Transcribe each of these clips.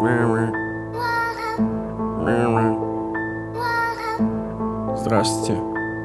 Здравствуйте.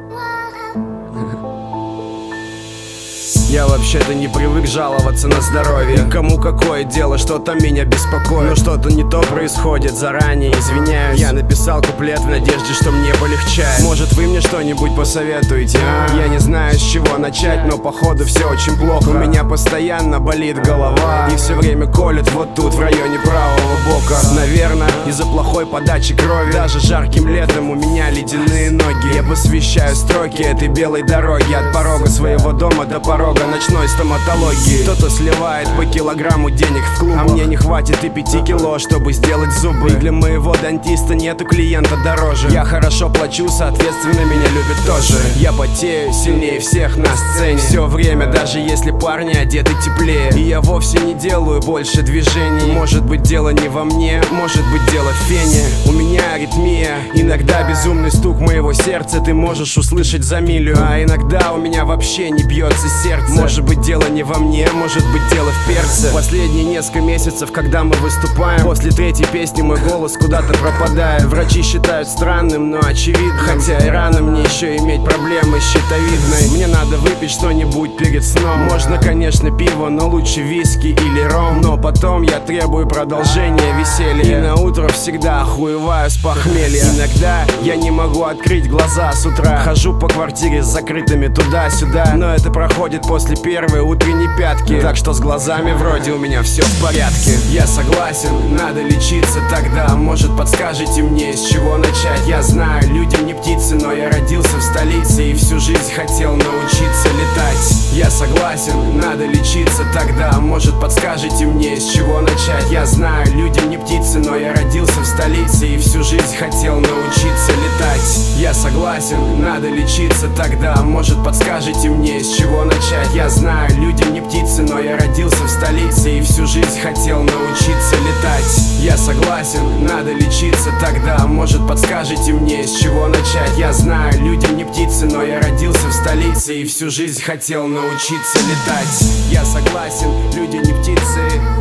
Я вообще-то не привык жаловаться на здоровье. Кому какое дело, что-то меня беспокоит. Но что-то не то происходит, заранее извиняюсь. Я написал куплет в надежде, что мне полегчает. Может, вы мне что-нибудь посоветуете? Я не знаю, с чего начать, но походу все очень плохо. У меня постоянно болит голова и все время колет вот тут, в районе правого бока. Наверное, из-за плохой подачи крови. Даже жарким летом у меня ледяные ноги. Я посвящаю строки этой белой дороги от порога своего дома до порога ночной стоматологии. Кто-то сливает по килограмму денег в клубах, а мне не хватит и 5 кило, чтобы сделать зубы. И для моего дантиста нету клиента дороже. Я хорошо плачу, соответственно меня любят тоже. Я потею сильнее всех на сцене все время, даже если парни одеты теплее. И я вовсе не делаю больше движений. Может быть, дело не во мне, может быть, дело в фене. У меня аритмия, иногда безумный стук моего сердца ты можешь услышать за милю. А иногда у меня вообще не бьется сердце. Может быть, дело не во мне, может быть, дело в перце. Последние несколько месяцев, когда мы выступаем, после третьей песни мой голос куда-то пропадает. Врачи считают странным, но очевидно. Хотя и рано мне еще иметь проблемы с щитовидной. Мне надо выпить что-нибудь перед сном. Можно, конечно, пиво, но лучше виски или ром. Но потом я требую продолжения веселья. И на утро всегда охуеваю с похмелья. Иногда я не могу открыть глаза с утра. Хожу по квартире с закрытыми туда-сюда. Но это проходит после первой утренней пятки. Так что с глазами вроде у меня все в порядке. Я согласен, надо лечиться тогда. Может, подскажете мне, с чего начать? Я знаю, людям не птицы, но я родился в столице и всю жизнь хотел научиться летать. Я согласен, надо лечиться тогда. Может, подскажете мне, с чего начать? Я знаю, людям не птицы, но я родился в столице и всю жизнь хотел научиться летать. Я согласен, надо лечиться тогда. Может, подскажете мне, с чего начать? Я знаю, людям не птицы, но я родился в столице и всю жизнь хотел научиться летать. Я согласен, надо лечиться тогда. Может, подскажете мне, с чего начать? Я знаю, людям не птицы, но я родился в столице и всю жизнь хотел научиться летать. Я согласен, люди не птицы.